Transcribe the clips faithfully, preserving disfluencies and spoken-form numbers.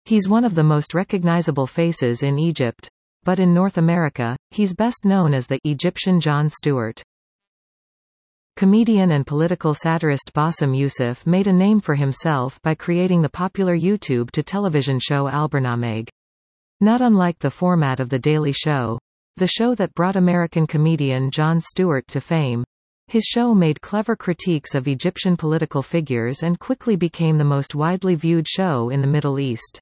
He's one of the most recognizable faces in Egypt. But in North America, he's best known as the Egyptian Jon Stewart. Comedian and political satirist Bassem Youssef made a name for himself by creating the popular YouTube to television show Albarnameg. Not unlike the format of The Daily Show, the show that brought American comedian Jon Stewart to fame, his show made clever critiques of Egyptian political figures and quickly became the most widely viewed show in the Middle East.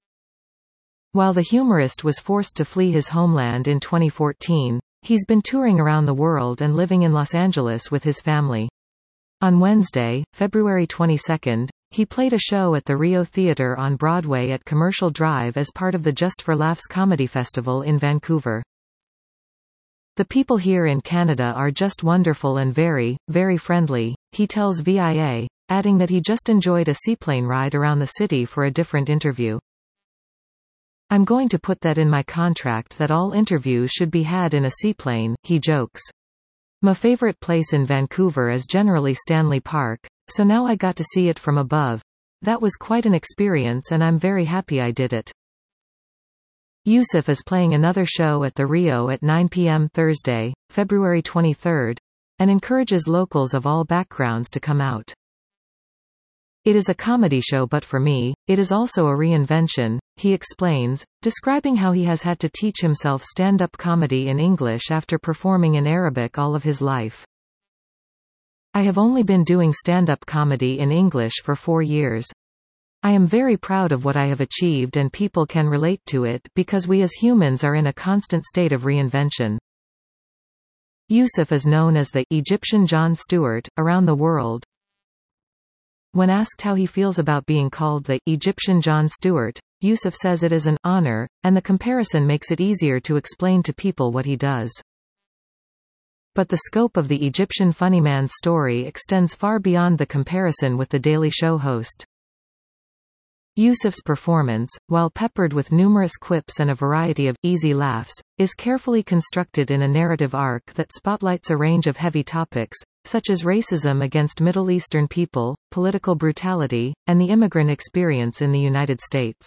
While the humorist was forced to flee his homeland in twenty fourteen, he's been touring around the world and living in Los Angeles with his family. On Wednesday, February twenty-second, he played a show at the Rio Theatre on Broadway at Commercial Drive as part of the Just for Laughs Comedy Festival in Vancouver. "The people here in Canada are just wonderful and very, very friendly," he tells V I A, adding that he just enjoyed a seaplane ride around the city for a different interview. "I'm going to put that in my contract that all interviews should be had in a seaplane," he jokes. "My favorite place in Vancouver is generally Stanley Park, so now I got to see it from above. That was quite an experience and I'm very happy I did it." Youssef is playing another show at the Rio at nine p m Thursday, February twenty-third, and encourages locals of all backgrounds to come out. "It is a comedy show, but for me, it is also a reinvention," he explains, describing how he has had to teach himself stand-up comedy in English after performing in Arabic all of his life. "I have only been doing stand-up comedy in English for four years. I am very proud of what I have achieved and people can relate to it because we as humans are in a constant state of reinvention." Youssef is known as the Egyptian Jon Stewart around the world. When asked how he feels about being called the Egyptian Jon Stewart, Youssef says it is an honor, and the comparison makes it easier to explain to people what he does. But the scope of the Egyptian funnyman's story extends far beyond the comparison with the Daily Show host. Youssef's performance, while peppered with numerous quips and a variety of easy laughs, is carefully constructed in a narrative arc that spotlights a range of heavy topics, such as racism against Middle Eastern people, political brutality, and the immigrant experience in the United States.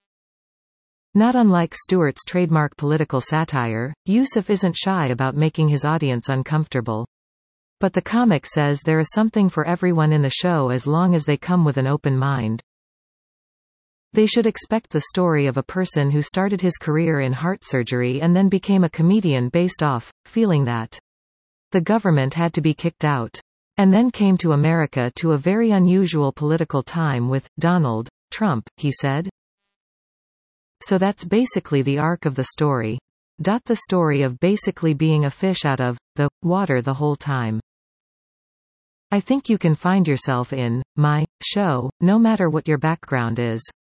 Not unlike Stewart's trademark political satire, Youssef isn't shy about making his audience uncomfortable. But the comic says there is something for everyone in the show as long as they come with an open mind. They should expect the story of a person who started his career in heart surgery and then became a comedian based off feeling that the government had to be kicked out. And then came to America to a very unusual political time with Donald Trump, he said. So that's basically the arc of the story. The story of basically being a fish out of the water the whole time. I think you can find yourself in my show, no matter what your background is.